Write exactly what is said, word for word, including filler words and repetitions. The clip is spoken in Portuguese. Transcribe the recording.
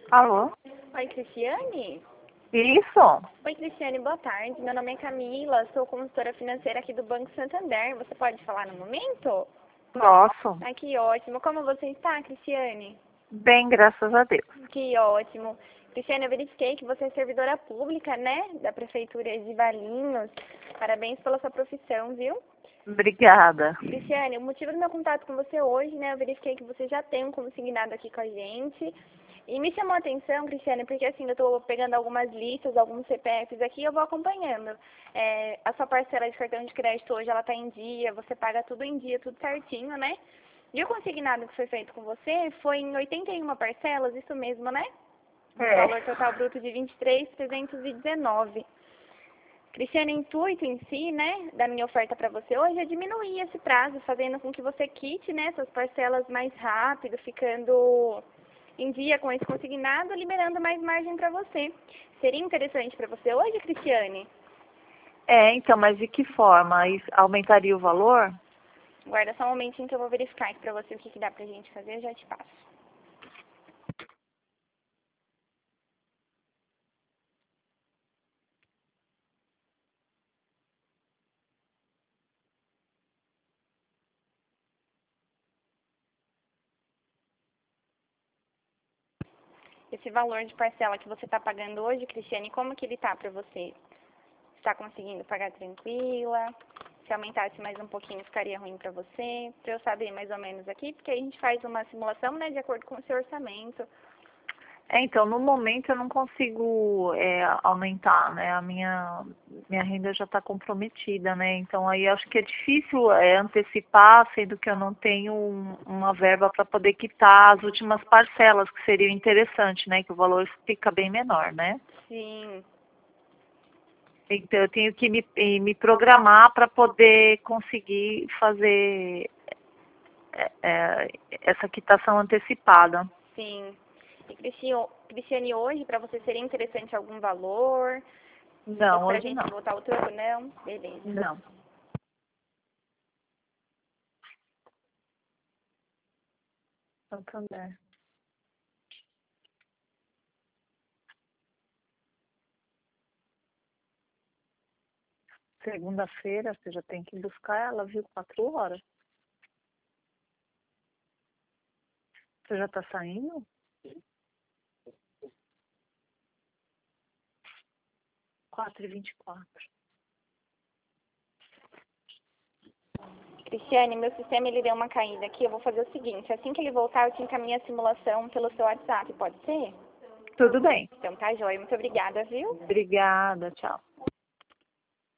Alô? Oi, Cristiane? Isso? Oi, Cristiane, boa tarde. Meu nome é Camila, sou consultora financeira aqui do Banco Santander. Você pode falar no momento? Posso. Ai, que ótimo. Como você está, Cristiane? Bem, graças a Deus. Que ótimo. Cristiane, eu verifiquei que você é servidora pública, né? Da Prefeitura de Valinhos. Parabéns pela sua profissão, viu? Obrigada. Cristiane, o motivo do meu contato com você hoje, né? Eu verifiquei que você já tem um consignado aqui com a gente. E me chamou a atenção, Cristiane, porque assim, eu estou pegando algumas listas, alguns C P Fs aqui e eu vou acompanhando. É, a sua parcela de cartão de crédito hoje, ela está em dia, você paga tudo em dia, tudo certinho, né? E o consignado que foi feito com você foi em oitenta e uma parcelas, isso mesmo, né? É. Valor total bruto de vinte e três mil trezentos e dezenove. Cristiane, o intuito em si, né, da minha oferta para você hoje é diminuir esse prazo, fazendo com que você quite, né, essas parcelas mais rápido, ficando em dia com esse consignado, liberando mais margem para você. Seria interessante para você hoje, Cristiane? É, então, mas de que forma? Isso aumentaria o valor? Guarda só um momentinho que eu vou verificar aqui para você o que, que dá pra gente fazer, eu já te passo. Esse valor de parcela que você está pagando hoje, Cristiane, como que ele tá para você? Está conseguindo pagar tranquila? Se aumentasse mais um pouquinho, ficaria ruim para você? Para eu saber mais ou menos aqui, porque a gente faz uma simulação, né, de acordo com o seu orçamento. É, então, no momento eu não consigo é, aumentar, né? A minha, minha renda já está comprometida, né? Então, aí acho que é difícil é, antecipar, sendo que eu não tenho um- uma verba para poder quitar as últimas parcelas, que seria interessante, né? Que o valor fica bem menor, né? Sim, Então, eu tenho que me, eh, me programar para poder conseguir fazer é, é, essa quitação antecipada. sim. E Cristiane, Cristiane, hoje, para você seria interessante algum valor? Se fosse Não, para a hoje gente não. voltar ao troco, não? Beleza. Não. Santander. Segunda-feira, você já tem que buscar ela, viu? Quatro horas. Você já tá saindo? Quatro e vinte e quatro. Cristiane, meu sistema ele deu uma caída aqui. Eu vou fazer o seguinte: assim que ele voltar, eu te encaminho a simulação pelo seu WhatsApp, pode ser? Tudo bem. Então tá, joia. Muito obrigada, viu? Obrigada, tchau.